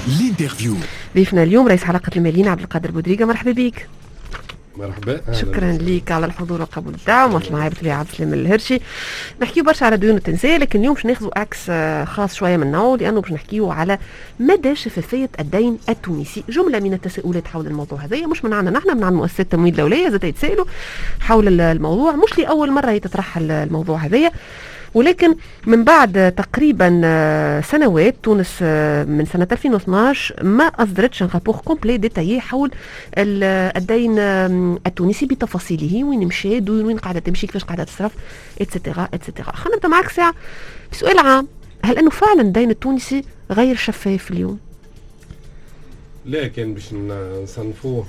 الانترفيو. ضيفنا اليوم رئيس حلقة الماليين عبد القادر بودريقة. مرحبا بك. مرحبا. شكرا لك على الحضور وقبول الدعوة. مواصل معايا بطبيعة عبد السلام الهرشي. نحكيو برشا على الديون التونسية، لكن اليوم باش ناخذوا اكس خاص شوية من نوعه، لأنه باش نحكيو على مدى شفافية الدين التونسي. جملة من التساؤلات حول الموضوع هذا، مش من عندنا نحن، من عند مؤسسات التمويل الدولية زاد يتسائلوا حول الموضوع. مش لأول مرة يتطرح الموضوع هذا، ولكن من بعد تقريبا سنوات تونس من سنة 2012 ما أصدرتش رابور كومبلي ديتايي حول الدين التونسي بتفاصيله، وين مشى، وين قاعدة تمشي، كيفاش قاعدة تصرف، اتسيتيرا اتسيتيرا. خلينا نبدا معك ساعة بسؤال عام: هل أنه فعلا الدين التونسي غير شفاف اليوم؟ لا، كان باش نصنفوه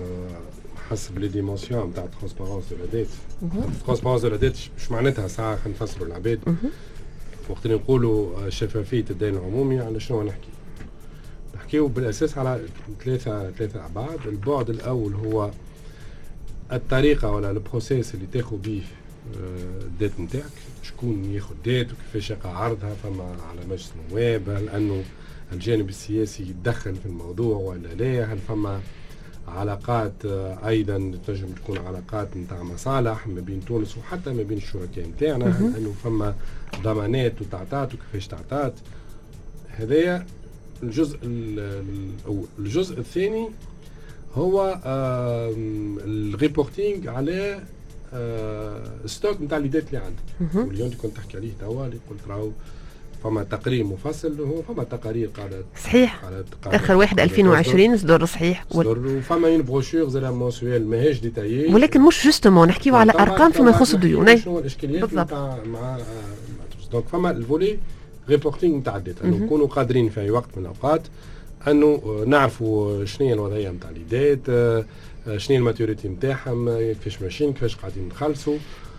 حسب لي ديمونسيون نتاع ترانسبارونس دو لا ديت. ترانسبارونس دو لا ديت مش معناتها ساعه خلينا نفسروا العباد وقت اللي نقولوا شفافيه الدين العمومي. على شنو نحكيو بالاساس على ثلاثه ابعاد. البعد الاول هو الطريقه ولا البروسيس اللي تاخذ به الديت نتاعك، شكون ياخذ ديت وكيفاش يقع عرضها، فما على مجلس النواب، هل انه الجانب السياسي يتدخل في الموضوع ولا لا، هل فما علاقات ايضا تنجم تكون علاقات نتاع مصالح ما بين تونس وحتى ما بين الشركاء نتاعنا، هل انه فما ضمانات وتعطات وكيفاش تعطات. هذايا الجزء الاول. الجزء الثاني هو الريبورتينغ على ستوك نتاع الديت اللي عندك. واليوم كنت تحكي عليه توا اللي قلت راهو فما تقرير مفصل، هو فما تقارير قاعدة صحيح اخر واحد 2020 صدر صحيح، وفما اون بروشور زي مونسويل ماهيش ديتايي، ولكن مش جوستومون نحكيو على ارقام فيما يخص الديون. شنو الاشكاليات مع دونك فما الفولي ريبورتينغ نتاع الديت، انه نكونوا قادرين في اي وقت من الاوقات انه نعرفوا شنو هي الوضعيه نتاع الديت، شنو هي الماتوريتي نتاعهم، كيفاش ماشيين، كيفاش قاعدين نخلصوا،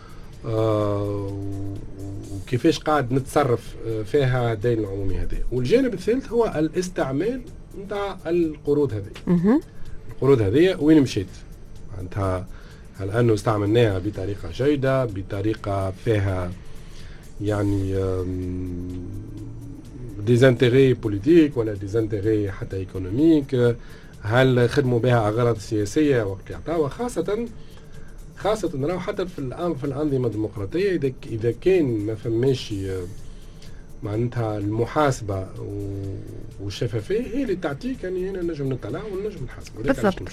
وكيفاش قاعد نتصرف فيها الدين العمومي هذا. والجانب الثالث هو الاستعمال نتاع القروض هذه. القروض هذه وين مشيت؟ معناتها هل انه استعملناها بطريقه جيده، بطريقه فيها يعني ديزانتيغي بوليتيك ولا ديزانتيغي حتى ايكونوميك، هل خدموا بها اغراض سياسيه وقت يعطاوها، خاصة نراو حتى في الأنظمة الديمقراطية إذا كان ما فماش معناتها المحاسبة والشفافية هي اللي تعطيك يعني هنا نجم نطلع ونجم نحاسب. بالضبط.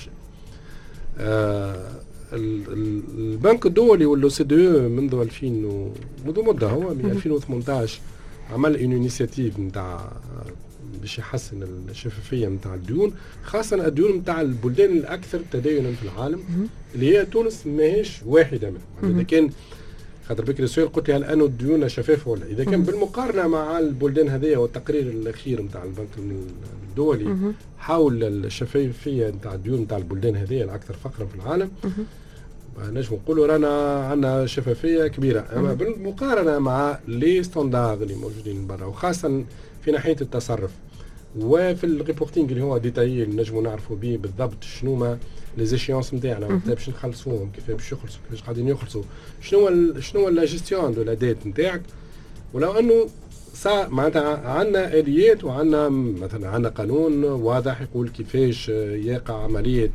البنك الدولي والو سي دو منذ مدة هو من 2018 عمل انيشيتيف نتاع باش يحسن الشفافيه نتاع الديون، خاصه الديون نتاع البلدان الاكثر تدينا في العالم اللي هي تونس ماهيش واحده منهم. اذا كان خاطر بك السؤال قلت لي هل انه الديون شفافه ولا اذا كان بالمقارنه مع البلدان هذه والتقرير الاخير نتاع البنك الدولي حول الشفافيه نتاع الديون نتاع البلدان هذه الاكثر فقرا في العالم، نجم نقولوا رانا عندنا شفافيه كبيره. اما بالمقارنه مع لي ستاندارد اللي موجودين برا، وخاصه في ناحيه التصرف وفي الريبورتينغ اللي هو ديتايي نجموا نعرفوا به بالضبط شنو ما لي زيشيونس نتاعنا، متى باش نخلصوهم، كيف باش يخلصوا، كيفاش قاعدين يخلصوا، شنو لا جيستيون دو لا ديت نتاعك. ولو انه معناتها عندنا اليات وعندنا مثلا عندنا قانون واضح يقول كيفاش يقع عمليه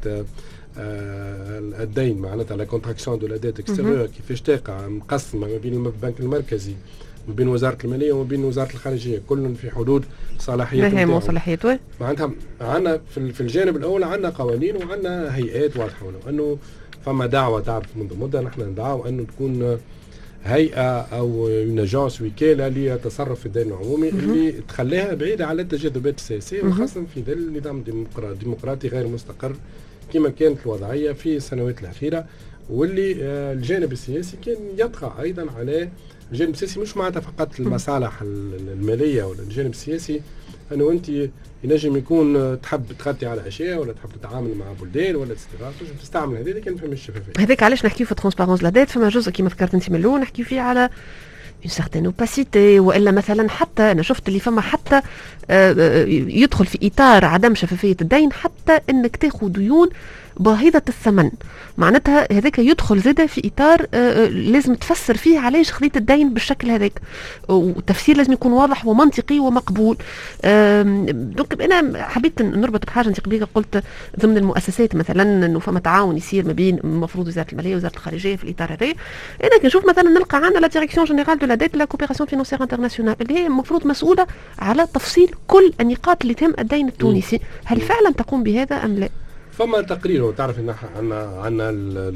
الدين، معناتها لا كونتراكسيون دو لا ديت اكستيريور، كيفاش تقع مقسمه ما بين البنك المركزي ما بين وزاره الماليه وما بين وزاره الخارجيه، كل في حدود صلاحيات صلاحيات. معناتها عندنا في الجانب الاول عندنا قوانين وعندنا هيئات واضحه، ولو انه فما دعوه تعرف منذ مده نحن ندعو انه تكون هيئه او نجاس وكاله لتصرف في الدين العمومي اللي تخليها بعيده على التجاذبات السياسيه، وخاصه في ظل النظام الديمقراطي غير مستقر كما كانت الوضعيه في السنوات الاخيره، واللي الجانب السياسي كان يطغى ايضا على الجانب السياسي. مش معناتها فقط المصالح الماليه ولا الجانب السياسي، انه انت ينجم يكون تحب تغطي على اشياء ولا تحب تتعامل مع بلدان ولا تنجم تستعمل هذه كان فما الشفافيه. هذاك علاش نحكيو في ترانسبارونس لا ديت، فما جزء كما ذكرت انت من الاول نحكيو فيه على une certaine opacité، والا مثلا حتى انا شفت اللي فما حتى يدخل في اطار عدم شفافيه الدين حتى انك تاخذ ديون باهظة الثمن. معناتها هذاك يدخل زاده في اطار لازم تفسر فيه علاش خذيت الدين بالشكل هذاك، والتفسير لازم يكون واضح ومنطقي ومقبول. دونك انا حبيت نربط بحاجه انت قبل قلت ضمن المؤسسات مثلا انه فما تعاون يصير ما بين المفروض وزاره الماليه ووزاره الخارجيه في الاطار هذا. انا كنشوف مثلا نلقى عندنا لا ديريكسيون جينيرال دو لا ديت لا كوبيراسيون فينانسيير انترناسيونال اللي هي المفروض مسؤوله على تفصيل كل النقاط اللي تهم الدين التونسي. هل فعلا تقوم بهذا ام لا؟ فما تقرير تعرف ان عندنا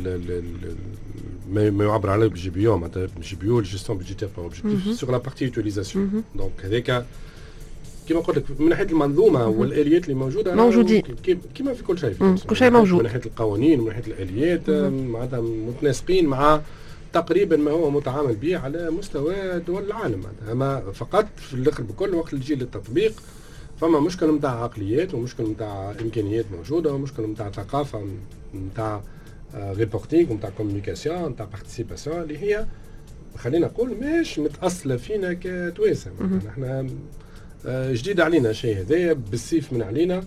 ما يعبر عليه بالجي بي او معناتها جي بي او جيستيون بيجيتير بار اوبجيكتيف سور لا بارتي يوتيليزاسيون. دونك هذاك كما قلت لك من ناحيه المنظومه والاليات اللي موجوده موجودين كما في كل شيء كل شيء موجود من ناحيه القوانين ومن ناحيه الاليات معناتها متناسقين مع تقريبا ما هو متعامل به على مستوى دول العالم. اما فقط في الاخر بكل وقت اللي يجي للتطبيق فما مشكله نتاع عقليات ومشكله نتاع امكانيات موجوده ومشكله نتاع ثقافه نتاع ريبورتينغ ونتاع كوميونيكاسيون نتاع بارتيسيباسيون اللي هي خلينا نقول مش متاصله فينا كتوانسه. احنا جديد علينا شيء هذايا بالسيف من علينا.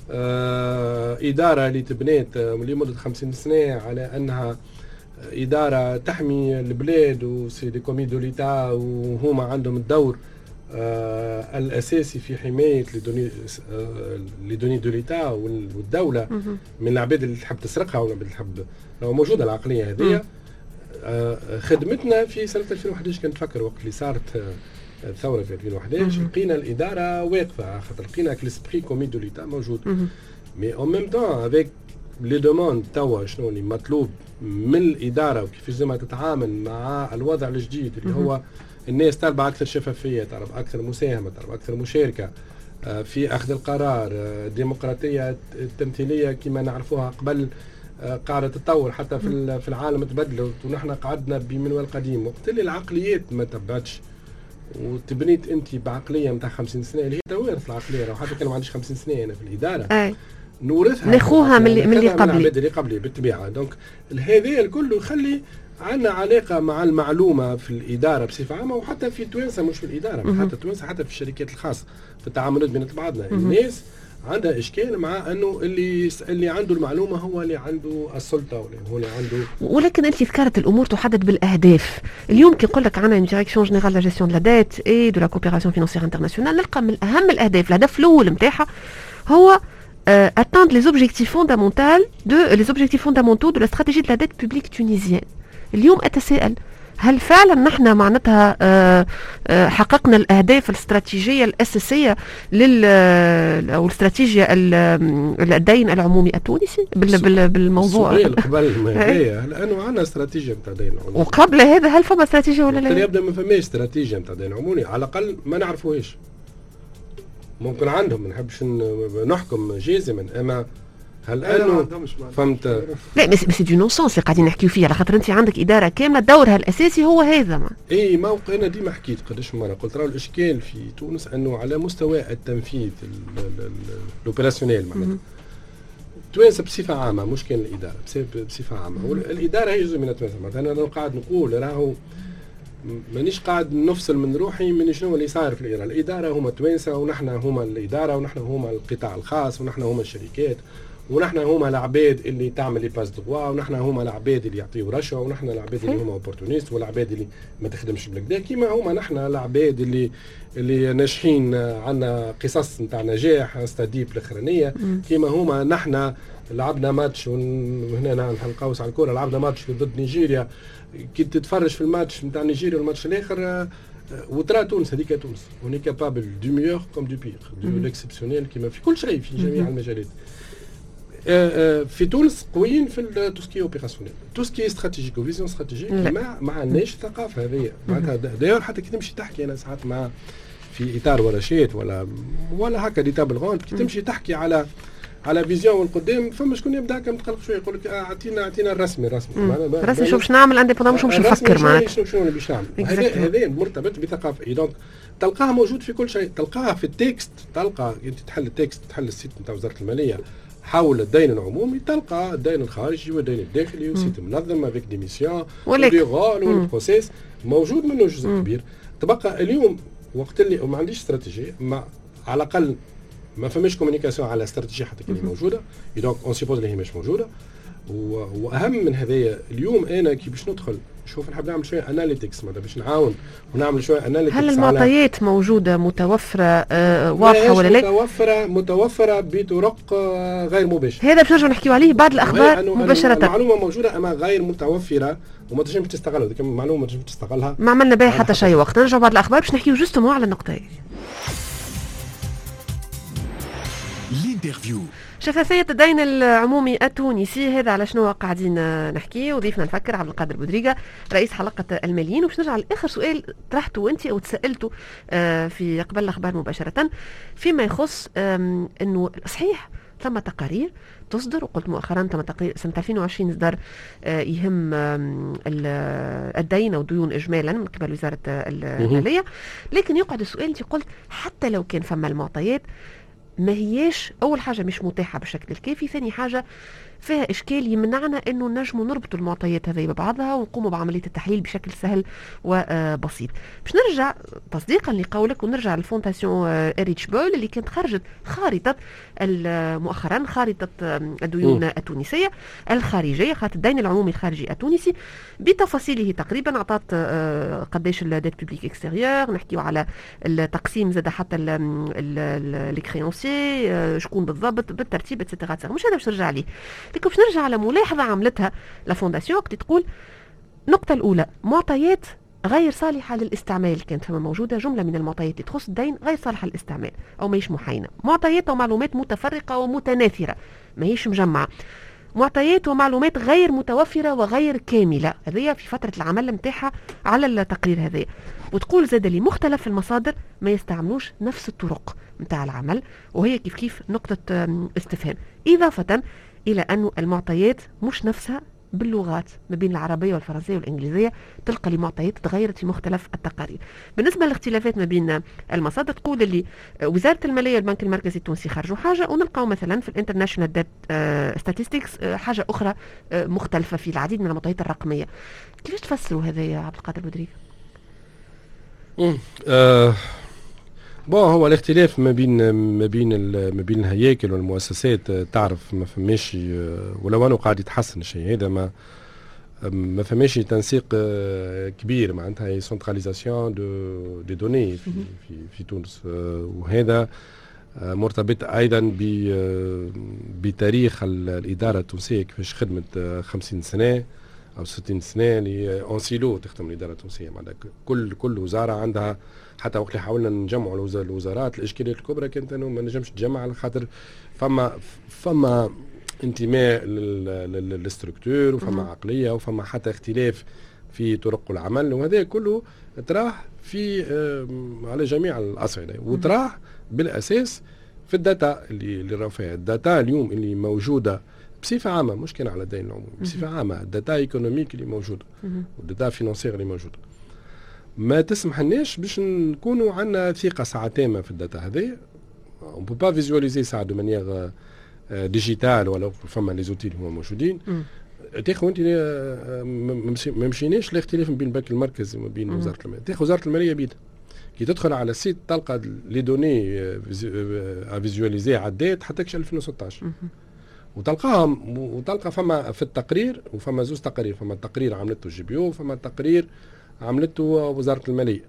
اداره اللي تبنيت لمده 50 سنه على انها اداره تحمي البلاد وسي دي كومي دو ليتا وهما عندهم الدور الاساسي في حمايه لي دوني دو ليتا والدوله من العباد اللي تحب تسرقها ولا اللي تحب لو موجوده العقليه هذه. خدمتنا في سنه 2011 كنت نفكر وقت اللي صارت الثوره في 2011 لقينا الاداره واقفه خاطر لقينا كليسبري كومي دو ليتا موجود. مي اون ميم طون افيك لي دوموند توا شنو اللي مطلوب من الاداره وكيفاش زعما تتعامل مع الوضع الجديد اللي هو الناس طالبه اكثر شفافيه، طالبه اكثر مساهمه، طالبه اكثر مشاركه في اخذ القرار. الديمقراطيه التمثيليه كما نعرفوها قبل قاعده تتطور حتى في العالم تبدلت ونحن قعدنا بمنوال قديم. وقت اللي العقليات ما تبعتش وتبنيت انت بعقليه نتاع 50 سنه اللي هي توارث العقليه، لو حتى كان ما عنديش 50 سنه انا في الاداره نورثها ناخوها من اللي قبلي بالطبيعه. دونك هذا الكل يخلي عندنا علاقه مع المعلومه في الاداره بصفه عامه وحتى في توانسه مش في الاداره حتى توانسه حتى في الشركات الخاصه في التعاملات بين بعضنا. الناس عندها اشكال مع انه اللي عنده المعلومه هو اللي عنده السلطه ولا هو اللي عنده. ولكن انت ذكرت الامور تحدد بالاهداف. اليوم كي نقول لك عندنا ديريكسيون جينيرال لا جيستيون لا ديت اي دو لا كوبيراسيون فينانسيير انترناسيونال نلقى من اهم الاهداف الهدف الاول نتاعها هو atteindre les objectifs fondamentaux de la stratégie de la dette publique tunisienne. اليوم أتساءل هل فعلا نحن معناتها حققنا الأهداف الاستراتيجية الأساسية أو الاستراتيجية الدين العمومي التونسي بالموضوع؟ السؤال قبل ما هي لأنه عندنا استراتيجية نتاع الدين العمومي وقبل هذا هل فما استراتيجية ولا لا؟ يبدأ ما فماش استراتيجية نتاع الدين العمومي على الأقل ما نعرفوهاش. ممكن عندهم ما نحبش نحكم جازما اما هل انه فهمت؟ لا بس دي نونسونس اللي قاعدين نحكيو فيه على خاطر انت عندك اداره كامله دورها الاساسي هو هذا. اي موقع انا ديما حكيت قداش مره قلت راه الاشكال في تونس انه على مستوى التنفيذ الاوبراسيونيل معناتها تونس بصفه عامه مش كان الاداره بصفه عامه والاداره هي جزء من تونس. مثلا انا قاعد نقول راهو مانيش قاعد نفصل من روحي من شنو اللي صاير في الإدارة. الإدارة هما توانسة ونحن هما الإدارة ونحن هما القطاع الخاص ونحن هما الشركات ونحن هما العباد اللي تعمل لي باس دغوا ونحن هما العباد اللي يعطيو رشوة ونحن العباد اللي هما اوبورتونيست والعباد اللي ما تخدمش بالكدا كيما هما نحن العباد اللي ناجحين عندنا قصص نتاع نجاح ستاديب الاخرانيه كيما هما نحن لعبنا ماتش وهنا نقوس على الكره لعبنا ماتش ضد نيجيريا كي تتفرج في الماتش نتاع نيجيريا والماتش الاخر وترى تونس هذيك تونس وني كابابل دو ميور كوم دو بير دو ليكسبسيونيل كيما في كل شيء في جميع المجالات. في تونس قويين في توسكي اوبيراسيونيل توسكي استراتيجيك وفيزيون استراتيجيك ما عندناش الثقافه هذه معناتها داير حتى كي تمشي تحكي انا ساعات مع في اطار ورشات ولا هكا دي تابل غوند كي تمشي تحكي على فيزيون والقدام فما شكون يبدا كم تقلق شويه يقول لك اعطينا الرسمي شو باش نعمل انديبوندون مش نفكر معاك شنو اللي باش نعمل هذا مرتبط بثقافه دونك تلقاها موجود في كل شيء تلقاها في التكست تلقى انت تحل التكست تحل السيت نتاع وزاره الماليه حول الدين العمومي تلقى الدين الخارجي والدين الداخلي وسيت منظم افيك دي ميسيون ودي غول والبروسيس موجود منه جزء كبير. تبقى اليوم وقت اللي ما عنديش استراتيجيه على الاقل ما فماش كومونيكاسيون على استراتيجيه حتى كان موجوده، دونك اون سيبوز اللي هي مش موجوده. واهم من هذايا اليوم انا كي باش ندخل شوف نحب نعمل شويه اناليتكس معناتها باش نعاون ونعمل شويه اناليتكس. هل المعطيات موجوده متوفره واضحه ولا لا؟ متوفره بطرق غير مباشره. هذا باش نرجعوا نحكيوا عليه بعد الاخبار مباشره. المعلومه موجوده اما غير متوفره وما تنجمش تستغلها، ديك المعلومه ما تنجمش تستغلها. ما عملنا بها حتى شيء. وقت نرجعوا بعد الاخبار باش نحكيوا جوستومون على النقطه هذه. الانترفيو شفافية الدين العمومي التونسي، هذا على شنو قاعدين نحكي. وضيفنا نفكر عبد القادر بودريقة رئيس حلقة الماليين. وباش نرجع لآخر سؤال طرحته أنت أو تسألته في قبل الأخبار مباشرة فيما يخص أنه صحيح ثم تقارير تصدر، وقلت مؤخرا ثم تقرير سنة 2020 اصدر يهم الدين أو الديون إجمالا من قبل وزارة المالية، لكن يقعد السؤال أنت قلت حتى لو كان فما المعطيات ما هياش أول حاجة مش متاحة بالشكل الكافي، ثاني حاجة فيها إشكال يمنعنا أنه نجموا نربطوا المعطيات هذه ببعضها ونقوموا بعملية التحليل بشكل سهل وبسيط. باش نرجع تصديقا لقولك ونرجع للفونداسيون إريتش بول اللي كانت خرجت خارطة مؤخرا خارطة الديون التونسية الخارجية، خارطة الدين العمومي الخارجي التونسي بتفاصيله تقريبا. أعطت قديش الديت بوبليك اكستيريور، نحكيو على التقسيم زاد حتى لي كريونسي شكون بالضبط بالترتيب اتسيتيرا. مش هذا باش نرجع عليه، لكن باش نرجع على ملاحظة عملتها لا فونداسيون وقت تقول النقطة الأولى معطيات غير صالحة للاستعمال. كانت فما موجودة جملة من المعطيات اللي تخص الدين غير صالحة للاستعمال أو ما هيش محاينة، معطيات ومعلومات متفرقة ومتناثرة ما هيش مجمعة، معطيات ومعلومات غير متوفرة وغير كاملة. هذه في فترة العمل متاحة على التقرير هذا. وتقول زاد لي مختلف المصادر ما يستعملوش نفس الطرق متاع العمل، وهي كيف كيف نقطة استفهام، إضافة إلى أن المعطيات مش نفسها باللغات ما بين العربية والفرنسية والإنجليزية، تلقى لي معطيات تغيرت في مختلف التقارير. بالنسبة للاختلافات ما بين المصادر تقول اللي وزارة المالية والبنك المركزي التونسي خرجوا حاجة، ونلقاو مثلا في الانترناشونال ديت ستاتستكس حاجة أخرى مختلفة في العديد من المعطيات الرقمية. كيفاش تفسروا هذا يا عبد القادر بودريقة؟ هو الاختلاف ما بين الهياكل والمؤسسات تعرف ما فماش، ولو انه قاعد يتحسن الشيء هذا ما فماش تنسيق كبير معناتها سنتراليزاسيون دي دوني في تونس، وهذا مرتبط ايضا بتاريخ الاداره التونسيه كيفاش خدمت 50 سنه او 60 سنه اللي اون سيلو تخدم الاداره التونسيه. معناتها كل وزاره عندها، حتى وقت اللي حاولنا نجمعوا الوزارات الاشكاليه الكبرى كانت انه ما نجمش تجمع على خاطر فما انتماء للستركتور وفما عقليه وفما حتى اختلاف في طرق العمل، وهذا كله تراه في على جميع الاصعده، وتراه بالاساس في الداتا اللي راهو فيها. الداتا اليوم اللي موجوده بصفه عامه مش كان على الدين العمومي، بصفه عامه الداتا ايكونوميك اللي موجوده والداتا فينانسيير اللي موجوده ما تسمح لناش باش نكونوا عندنا ثقه ساعه تامه في الداتا هذه. اون بو با فيزواليزي ساعه دو مانيير ديجيتال ولا فما لي زوتي اللي هما موجودين. تاخذ انت ما مشيناش الاختلاف بين البنك المركزي وما بين وزاره الماليه. تاخذ وزاره الماليه بيدها كي تدخل على السيت تلقى لي دوني فيزواليزي عدات حتى 2016 وتلقاهم، وتلقى فما في التقرير وفما زوج تقارير، فما التقرير عملته جي بي او وفما التقرير عملته وزارة المالية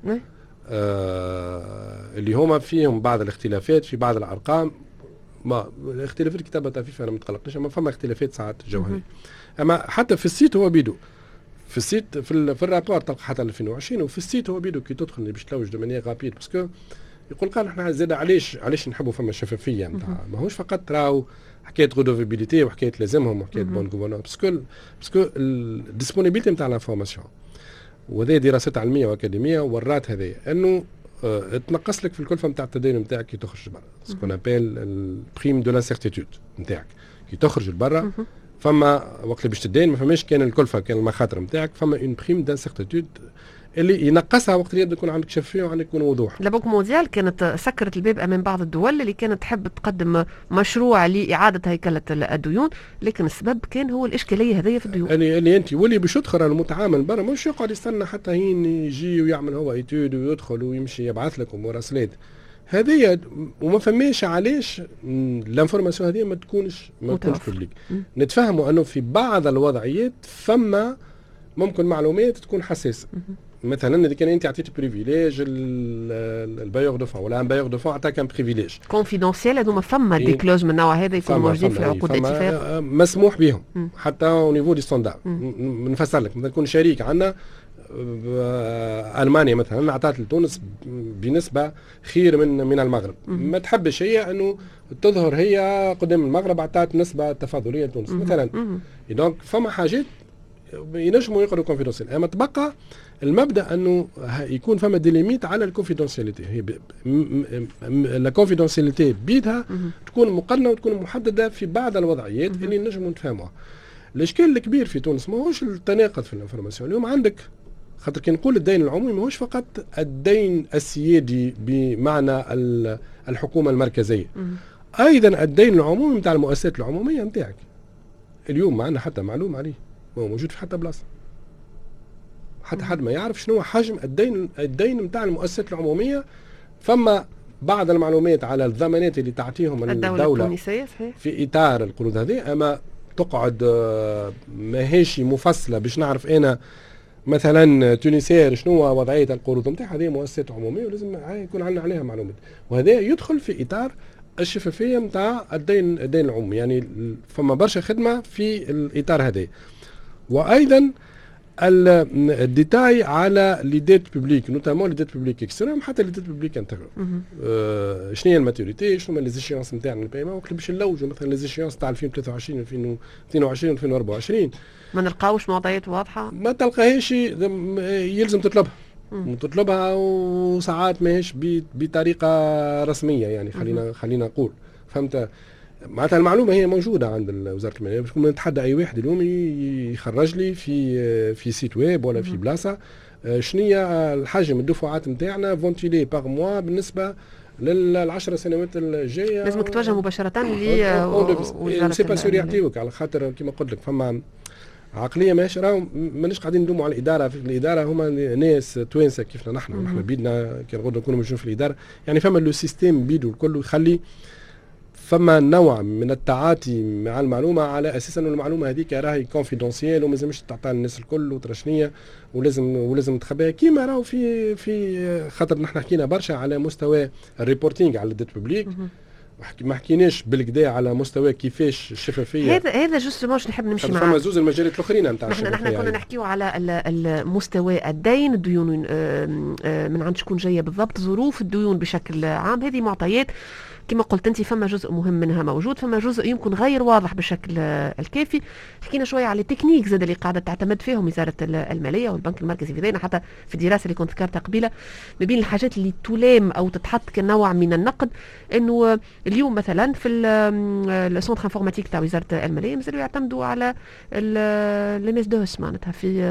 اللي هما فيهم بعض الاختلافات في بعض الأرقام. ما الاختلافات الكتابة طفيفة أنا متقلقناش، أما فما اختلافات ساعات جوهرية. أما حتى في السيت هو بيدو في السيت في الرابور تلقى حتى 2020 وفي السيت هو بيدو كي تدخل باش تلوج دو مانيير رابيد باسكو يقول قال احنا زاد علاش نحبوا فما شفافية نتاع ماهوش فقط راهو حكايه غودوفيبيليتي وحكايه لازمهم وحكايه بون غوفرنانس باسكو الديسبونيبيليتي نتاع لافورماسيون، وهذه دراسات علميه واكاديميه ورات هذه انه تنقص لك في الكلفه نتاع التدين نتاعك كي تخرج برا، سكون ابيل البريم دو لانسيرتيتود نتاعك كي تخرج لبرا. فما وقت اللي باش تدين ما فماش كان الكلفه كان المخاطر نتاعك، فما اون بريم دانسيرتيتود اللي ينقصها وقت اللي يكون عندك شفافيه وعندك يكون وضوح. لابوك مونديال كانت سكرت الباب امام بعض الدول اللي كانت تحب تقدم مشروع لاعاده هيكله الديون، لكن السبب كان هو الاشكاليه هذه في الديون. اللي انت واللي باش يدخل المتعامل برا مش يقعد يستنى حتى هين يجي ويعمل هو ايتود ويدخل ويمشي يبعث لكم مراسلات. هذه وما فماش علاش الانفورماسيون هذه ما تكونش بوبليك. نتفهموا انه في بعض الوضعيات فما ممكن معلومات تكون حساسه. مثلا اذا كان انت عطيت بريفيليج البايور دو فون ولا ان بايور دو فون عطاك ان بريفيليج كونفيدونسيال، هذوما فما دي كلوز من النوع هذا يكونوا موجودين في عقود الاتفاق مسموح بهم حتى او نيفو دي ستاندار. نفسر لك، مثلا يكون شريك عندنا المانيا مثلا اعطت لتونس بنسبه خير من المغرب، ما تحبش هي انه تظهر هي قدام المغرب اعطت نسبه تفاضليه لتونس مثلا. دونك فما حاجات ينجموا يقعدوا كونفيدونسيال، اما تبقى المبدا انه يكون فما دي ليميت على الكونفيدونسياليتي. هي لا كونفيدونسياليتي بيدها تكون مقننه وتكون محدده في بعض الوضعيات اللي نجموا نفهموها. الاشكال الكبير في تونس ماهوش التناقض في الانفورماسيون. اليوم عندك خاطر كي نقول الدين العمومي ماهوش فقط الدين السيادي بمعنى الحكومه المركزيه، ايضا الدين العمومي نتاع المؤسسات العموميه نتاعك. اليوم ما عندنا حتى معلوم عليه، ما هو موجود في حتى بلاصه، حتى حد ما يعرف شنو حجم الدين نتاع المؤسسات العموميه. فما بعض المعلومات على الضمانات اللي تعطيهم الدوله التونسيه صحيح في اطار القروض هذه، اما تقعد ماهيش مفصله باش نعرف انا مثلا تونسير شنو وضعيه القروض نتاعها. هذه مؤسسات عموميه ولازم يكون عندنا عليها معلومات، وهذا يدخل في اطار الشفافيه نتاع الدين العمومي. يعني فما برشا خدمه في الاطار هذا. وايضا الديتاي على لي ديت بوبليك، نوتامون لي ديت بوبليك اكستريم حتى لي ديت بوبليك انتيغرال. شنو هي الماتوريتي، شنو هما لي زيشيونس نتاعنا البايمون، وقت باش نلوجوا مثلا لي زيشيونس تاع 2023 2022 2024 ما نلقاوش معطيات واضحه، ما تلقاهاش، يلزم تطلبها وساعات ماهيش بطريقه رسميه. يعني خلينا نقول فهمت. معناتها المعلومه هي موجوده عند وزاره الماليه، باش نتحدى اي واحد اليوم يخرج لي في سيت ويب ولا في بلاصه شنو الحجم الدفعات نتاعنا فونتيلي باغ موا بالنسبه لل10 سنوات الجايه. لازمك توجه مباشره لوزاره سي با سور يعطيوك، على خاطر كما قلت لك فما عقليه ماهيش راهو مانيش قاعدين ندوموا على الاداره. في الاداره هما ناس توانسه كيفنا نحن بيدنا كي نقعدوا نكونوا موجودين في الاداره. يعني فما لو سيستيم بيدو الكل يخلي فما نوع من التعاطي مع المعلومه على اساس انه المعلومه هذيك راهي كونفيدونسيال وما لازمش تعطى للناس الكل وترشنيه ولازم تخبيها. كيما راهو في خاطر نحن حكينا برشا على مستوى الريبورتينغ على الديت بوبليك، ما حكيناش بالكدا على مستوى كيفاش الشفافيه. هذا جوستومون نحب نمشي معاه. فما زوز المجالات الاخرين نتاع نحن كنا نحكيو على المستوى الدين، الديون من عند شكون جايه بالضبط، ظروف الديون بشكل عام. هذه معطيات كما قلت انت فما جزء مهم منها موجود، فما جزء يمكن غير واضح بالشكل الكافي. حكينا شويه على التكنيك زاد اللي قاعده تعتمد فيهم وزاره الماليه والبنك المركزي في ذينا، حتى في الدراسه اللي كنت ذكرتها قبيله ما بين الحاجات اللي تلام او تتحط كنوع من النقد، انه اليوم مثلا في السونتر انفورماتيك تاع وزاره الماليه مازالوا يعتمدوا على الناس دوس معناتها في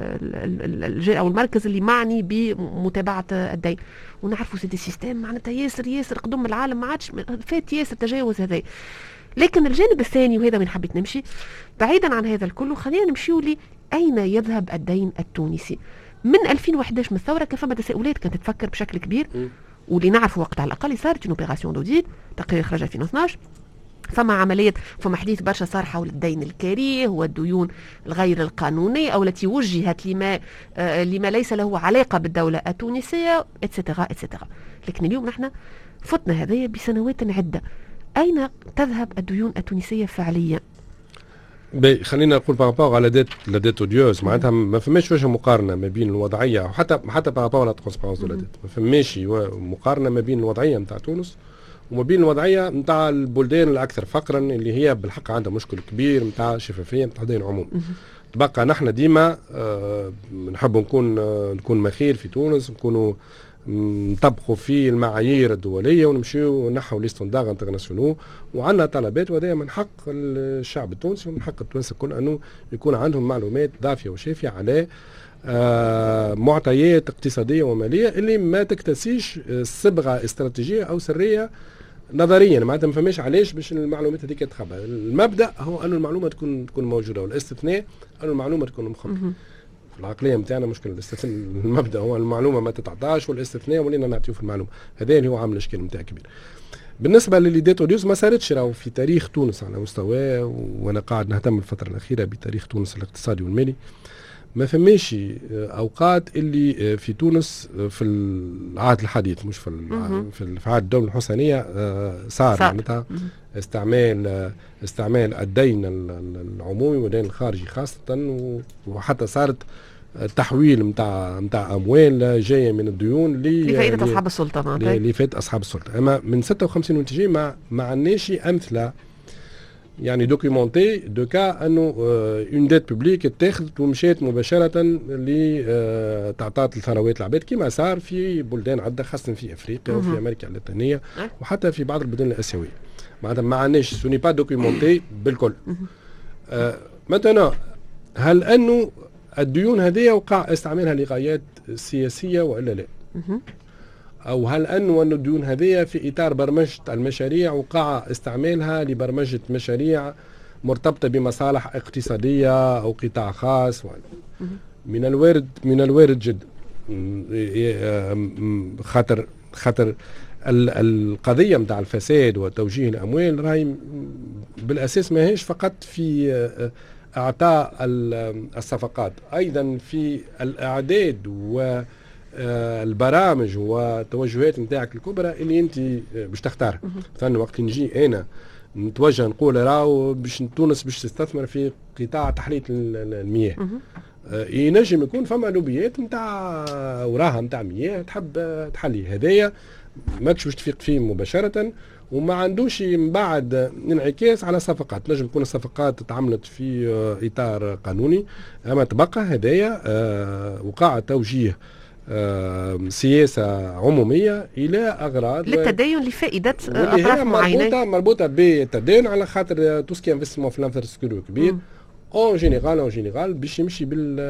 او المركز اللي معني بمتابعه الدين. ونعرفوا سيدي سيستم معناتها ياسر قدم العالم، ما عادش فات ياسر تجاوز هذا. لكن الجانب الثاني وهذا من حبيت نمشي بعيدا عن هذا الكل، خلينا نمشيو لي اين يذهب الدين التونسي. من 2011 من الثوره كان فما تساؤلات كانت تفكر بشكل كبير، واللي نعرفوا وقت على الاقل صارت اون اوبيراسيون دوديت تقرير خرج 2012. فما عملية فما حديث برشا صار حول الدين الكريه والديون الغير القانونية أو التي وجهت لما ليس له علاقة بالدولة التونسية اتسترا. لكن اليوم نحن فتنا هذه بسنوات عدة. أين تذهب الديون التونسية فعليا؟ خلينا نقول بارابور على ديت اوديوز، معناتها ما فماش وجه مقارنه ما بين الوضعيه حتى بارابور على ترانسبارونس دو لا ديت، ما فماش مقارنه ما بين الوضعيه نتاع تونس وما بين الوضعيه نتاع البلدان الاكثر فقرا اللي هي بالحق عندها مشكل كبير نتاع شفافيه نتاع دين عموم. تبقى نحن ديما نحب نكون مخير في تونس، نكونوا نطبقوا في المعايير الدوليه ونمشيو نحو لي ستاندار انترناسيونال، وعندنا طلبات وهذا من حق الشعب التونسي ومن حق التوانسه الكل انه يكون عندهم معلومات دافيه وشافيه على معطيات اقتصاديه وماليه اللي ما تكتسيش صبغه استراتيجيه او سريه نظريا. معناتها ما فماش علاش باش المعلومات هذيك تخبى. المبدا هو انه المعلومه تكون موجوده، والاستثناء انه المعلومه تكون مخبيه. في العقليه نتاعنا مشكل المبدا هو المعلومه ما تتعطاش والاستثناء ولينا نعطيو في المعلومه، هذا اللي هو عامل اشكال نتاع كبير. بالنسبه للي ديتو ديوز ما صارتش راهو في تاريخ تونس على مستواه، وانا قاعد نهتم الفتره الاخيره بتاريخ تونس الاقتصادي والمالي. ما فماش اوقات اللي في تونس في العهد الحديث مش في عهد الدوله الحسينيه صار معناتها استعمال الدين العمومي والدين الخارجي خاصه، وحتى صارت تحويل نتاع اموال جايه من الديون لفائده اصحاب السلطه معناتها لفائده اصحاب السلطه. اما من 56 وانت جاي ما عندناش امثله يعني دوكيومونتي دو كا انه اون ديت بوبليك اتخذت ومشات مباشره لتعطات الثروات العباد كما صار في بلدان عده خاصه في افريقيا وفي امريكا اللاتينيه وحتى في بعض البلدان الاسيويه. معناتها ما عندناش سوني با دوكيومونتي بالكل. مثلا هل انه الديون هذه وقع استعمالها لغايات سياسيه والا لا؟ أو هل أن الديون هذه في إطار برمجة المشاريع وقع استعمالها لبرمجة مشاريع مرتبطة بمصالح اقتصادية أو قطاع خاص؟ من الوارد جدا خاطر القضية متاع الفساد وتوجيه الأموال راهي بالأساس ما هيش فقط في إعطاء الصفقات، أيضا في الإعداد و البرامج والتوجهات نتاعك الكبرى اللي انت باش تختارها. مثلا وقت نجي انا نتوجه نقول راهو باش تونس باش تستثمر في قطاع تحليه المياه، ينجم يكون فما لوبيات نتاع وراها نتاع مياه تحب تحلي هدايا ماكش باش تفيق فيه مباشره وما عندوش من بعد انعكاس على صفقات. نجم تكون الصفقات تعملت في اطار قانوني اما تبقى هدايا وقع توجيه سياسة عمومية إلى أغراض للتدين لفائدة أطراف معينة مربوطة بالتدين على خاطر توسكي انفستمون في الانفراستركتور كبير اون جينيرال باش يمشي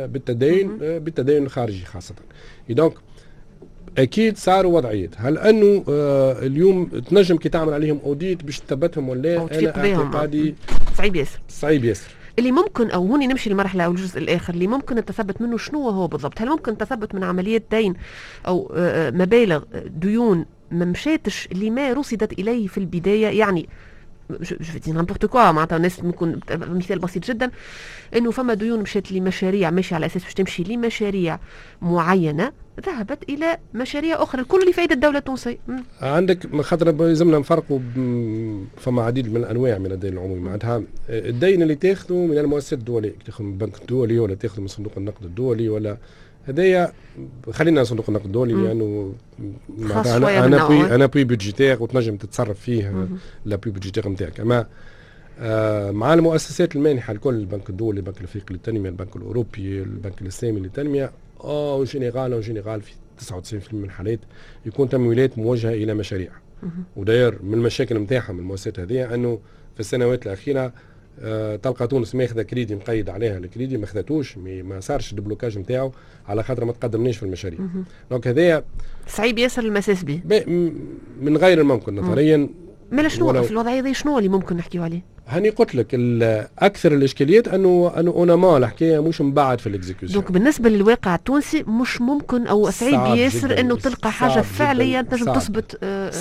بالتدين الخارجي خاصة. دونك أكيد صاروا وضعيات. هل أنه اليوم تنجم كي تعمل عليهم أوديت باش تثبتهم ولا؟ أنا اعتقادي صعيب ياسر. اللي ممكن او هوني نمشي للمرحله او الجزء الاخر اللي ممكن التثبت منه شنو هو بالضبط؟ هل ممكن التثبت من عمليات دين او مبالغ ديون ما مشاتش لما رصدت اليه في البدايه؟ يعني جو نامبورت كوا معناتها الناس ممكن مثال بسيط جدا انه فما ديون مشات لمشاريع ماشي على اساس باش تمشي لمشاريع معينه ذهبت الى مشاريع اخرى الكل لفائده الدوله التونسيه. عندك خاطر لازمنا نفرقوا فما عديد من الانواع من الدين العمومي. معناتها الدين اللي تاخذه من المؤسسات الدوليه، تاخذ من البنك الدولي ولا تاخذ من صندوق النقد الدولي ولا هذايا خلينا صندوق النقد الدولي لانه انا بوي بودجيتير وتنجم تتصرف فيه لا بوي بودجيتير نتاعك. اما مع المؤسسات المانحه الكل البنك الدولي، البنك الافريقي للتنميه، البنك الاوروبي، البنك الاسلامي للتنميه، اون جينيرال في 99% من الحالات يكون تمويلات موجهه الى مشاريع. وداير من المشاكل نتاعها من المؤسسات هذه انه في السنوات الاخيره تلقى تونس ماخذه كريدي مقيد عليها، الكريدي ما خذتوش ما صارش الدبلوكاج نتاعو على خاطر ما تقدمنيش في المشاريع. دونك هذايا صعيب ياسر المساس به من غير الممكن نظريا. ما شنو في الوضعيه هذه شنو اللي ممكن نحكيو عليه؟ هاني قلت لك اكثر الاشكاليات انه اونما الحكايه مش من بعد في الاكزيكيوشن. دونك بالنسبه للواقع التونسي مش ممكن او صعيب ياسر انه تلقى حاجه فعليا تنجم تثبت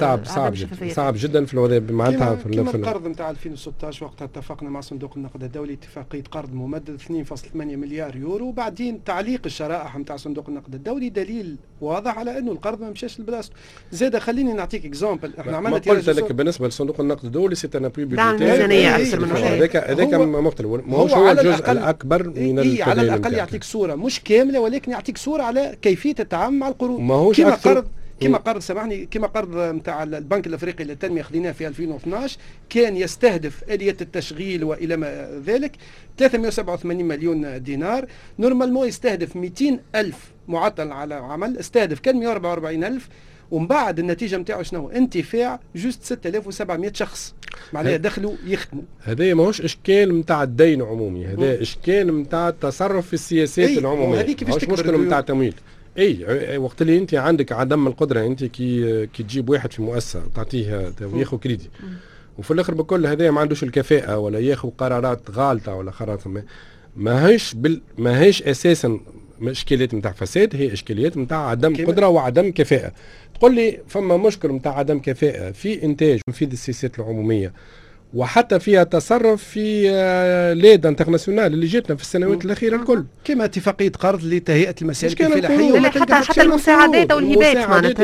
صعب جدا في الوضعيه معناتها في القرض نتاع 2016 وقتها اتفقنا مع صندوق النقد الدولي اتفاقيه قرض ممدد 2.8 مليار يورو، وبعدين تعليق الشرائح نتاع صندوق النقد الدولي دليل واضح على انه القرض ما مشاش لبلاسته. زاد خليني نعطيك اكزامبل. احنا عملنا قلت لك بالنسبه لصندوق النقد الدولي سي ان ابوي بودجيتير هذاك مختلف، ما هوش هو الجزء الاكبر من على الاقل يعطيك صوره مش كامله ولكن يعطيك صوره على كيفيه التعامل مع القروض. ما هوش كما قرض نتاع البنك الافريقي للتنميه خذيناه في 2012 كان يستهدف اليه التشغيل والى ما ذلك 387 مليون دينار. نورمالمون يستهدف 200,000 معطل على عمل، استهدف كان 144,000 ومن بعد النتيجه نتاعو شنو؟ انتفاع جوست 6700 شخص معناها دخلوا يخدموا. هذا ماهوش اشكال نتاع الدين عمومي، هذا اشكال نتاع التصرف في السياسات العموميه، ماهوش مشكله نتاع تمويل. اي وقت اللي انت عندك عدم القدره انت كي تجيب واحد في مؤسسه تعطيه وياخذ كريدي وفي الاخر بكل هذا ما عندوش الكفاءه ولا ياخذ قرارات غالطه ولا قرارات ماهيش اساسا اشكاليات نتاع فساد، هي اشكاليات نتاع عدم قدره وعدم كفاءه. تقول لي فما مشكل نتاع عدم كفاءه في انتاج تنفيذ السياسات العموميه وحتى فيها تصرف في ليد انترناسيونال اللي جاتنا في السنوات الاخيره الكل، كما اتفاقيه قرض لتهيئه المسالك الفلاحيه حتى المساعدات والهبات معناتها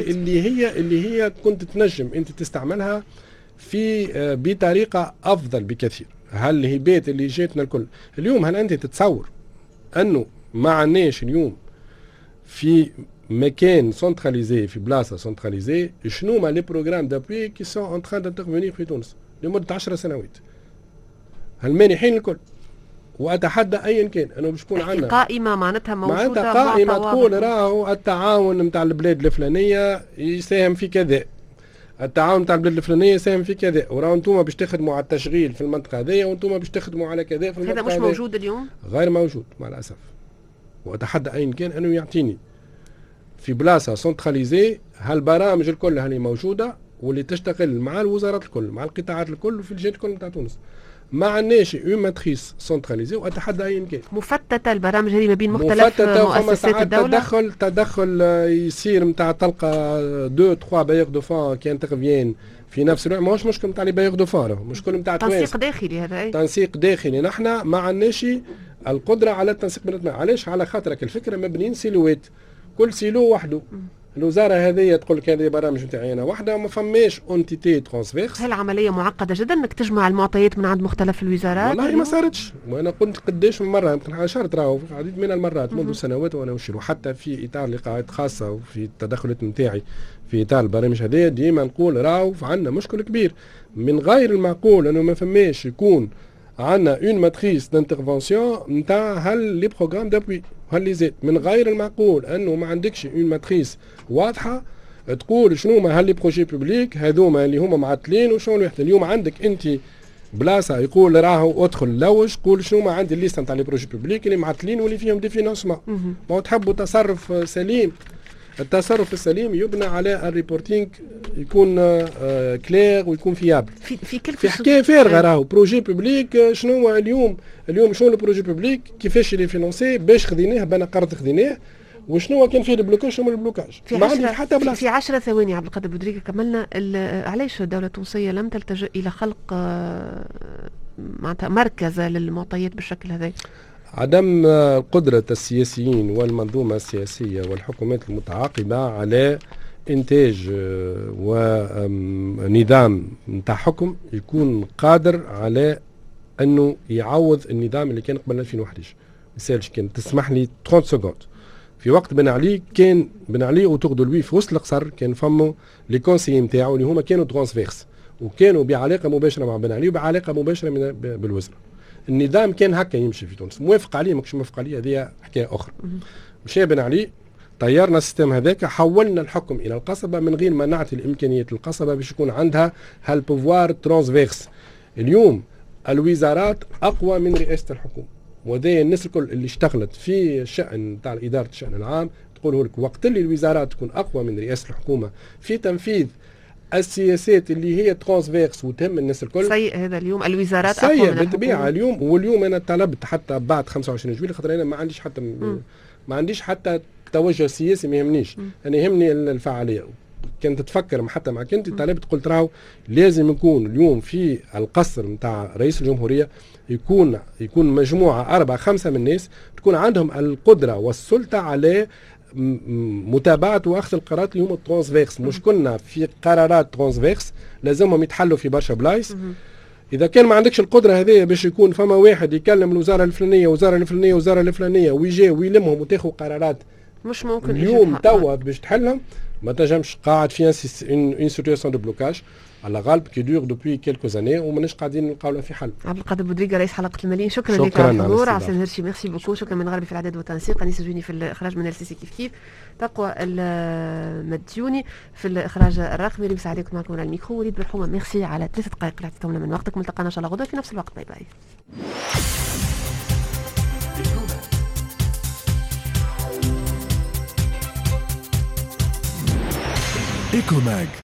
اللي هي كنت تنجم انت تستعملها في بطريقه افضل بكثير. هل الهبات اللي جاتنا الكل اليوم، هل انت تتصور انه ما عندناش اليوم في مكان سنتراليزي في بلاصه سنتراليزي شنو ما لي بروغرام دابوي كي سون ان تران دانترفينير في تونس لمده 10 سنوات هالمانحين الكل؟ واتحدى ايا كان انه باش يكون عندنا قائمه معناتها موجوده، معناتها قائمه تقول راهو التعاون نتاع البلاد الفلانيه يساهم في كذا، التعاون نتاع البلاد الفلانيه يساهم في كذا، وراهو انتم باش تخدموا على التشغيل في المنطقه هذيا وانتم باش تخدموا على كذا في المنطقه هذا. مش موجود اليوم، غير موجود مع الاسف. واتحدى ايا كان انه يعطيني في بلاصه سنتراليزي هالبرامج الكل اللي موجوده واللي تشتغل مع الوزارات الكل مع القطاعات الكل وفي الجهات الكل نتاع تونس. ما عندناش اون ماتريس سنتراليزي، واتحدى ايا كان مفتته البرامج هذه ما بين مختلف مؤسسات الدوله. تدخل يصير نتاع تلقى 2 3 بايغ دو فون كي انترفيان في نفس الوقت. ماهوش مشكل نتاع لي بايغ دو فون، مشكل نتاع تنسيق داخلي. هذا تنسيق داخلي. نحن ما عندناش القدره على التنسيق بيناتنا. علاش؟ على خاطرك الفكره مبنيين سيلوات، كل سيلو وحده. الوزاره هذه تقول لك هذه برامج نتاعي انا وحده، ما فماش اونتيتي ترانسفيرس. هل العمليه معقده جدا انك تجمع المعطيات من عند مختلف الوزارات؟ والله ما صارتش، وانا قلت قداش من مره، يمكن عشرت راهو عديد من المرات منذ سنوات وانا نشير، وحتى في اطار لقاءات خاصه وفي التدخلات نتاعي في اطار البرامج هذه ديما نقول راهو عندنا مشكل كبير. من غير المعقول انه ما فماش يكون عندنا اون ماتريس دانترفونسيون نتاع هل لي بروغرام دابوي هل لي زيت. من غير المعقول انه ما عندكش اون ماتريس واضحه تقول شنو ما هل لي بروجي بوبليك هذوما اللي هما معطلين وشنو الوحده. اليوم عندك انت بلاصه يقول راهو ادخل لوج قول شنو ما عندي الليسته نتاع لي بروجي بوبليك اللي معطلين واللي فيهم دي فينانسمون. ما تحبوا تصرف سليم. التصرف السليم يبنى على الريبورتينغ يكون كلير ويكون فيابل. في حكايه فارغه راهو بروجي بوبليك شنو هو اليوم شنو البروجي بوبليك كيفاش اللي فينانسي باش خذيناه بنا قرض خذيناه وشنو كان فيه البلوكاج شنو البلوكاج ما عندي حتى بلاصه. في 10 ثواني عبد القادر بودريكا كملنا علاش الدوله التونسيه لم تلتجئ الى خلق معناتها مركز للمعطيات بالشكل هذا؟ عدم قدرة السياسيين والمنظومة السياسية والحكومات المتعاقبة على إنتاج ونظام نتاع حكم يكون قادر على أنه يعوض النظام اللي كان قبل 2011. مثالش كان تسمح لي 30 سكوند في وقت بن علي، كان بن علي وتغدو لوي في وسط القصر كان فمو لي كونسيي نتاعو اللي هما كانوا ترانسفيرس وكانوا بعلاقة مباشرة مع بن علي وبعلاقة مباشرة بالوزراء. النظام كان هكا يمشي في تونس. موافق عليه ماكش موافق عليه هذه حكايه اخرى. مشى بن علي طيرنا السيستم هذاك، حولنا الحكم الى القصبه من غير ما نعطي الامكانيات للقصبه باش يكون عندها هالبوفوار ترانسفيرس. اليوم الوزارات اقوى من رئاسه الحكومه، وهذه الناس الكل اللي اشتغلت في الشان تاع اداره الشان العام تقوله لك. وقت اللي الوزارات تكون اقوى من رئاسه الحكومه في تنفيذ السياسات اللي هي ترانسفيرس وتهم الناس الكل، سيء هذا اليوم. الوزارات سيء بالطبيعه اليوم. واليوم انا طلبت حتى بعد 25 جويلية خاطر انا ما عنديش حتى توجه سياسي ما يهمنيش، انا يهمني الفعاليه. كنت تفكر حتى مع كنت طلبت قلت راهو لازم يكون اليوم في القصر نتاع رئيس الجمهوريه يكون مجموعه 4 5 من الناس تكون عندهم القدره والسلطه على متابعه واخذ القرارات اللي هما ترانسفيرس. مش كنا في قرارات ترانسفيرس لازمهم يتحلوا في برشا بلايص. اذا كان ما عندكش القدره هذه باش يكون فما واحد يكلم الوزاره الفلانيه وزاره الفلانيه ويجي ويلمهم وتاخذ قرارات مش ممكن اليوم توا باش تحلهم. ما تنجمش قاعد في ان سيتوياسيون دو بلوكاج على غالب كي دور دوبوي كيلكو زاني وماناش قاعدين نلقاو له في حل. عبد القادر بودريكا رئيس حلقه الماليين، شكرا لك على الحضور. عسل هرشي ميرسي بوكو. شكرا من غربي في الاعداد والتنسيق، انيس الجوني في الاخراج، من السيسي كيف تقوى المديوني في الاخراج الرقمي. اللي مساعدكم معكم على الميكرو وليد بالحومه. ميرسي على 3 دقائق اللي اعطيتهم لنا من وقتك. ملتقانا ان شاء الله غدا في نفس الوقت. باي باي. إيكوماج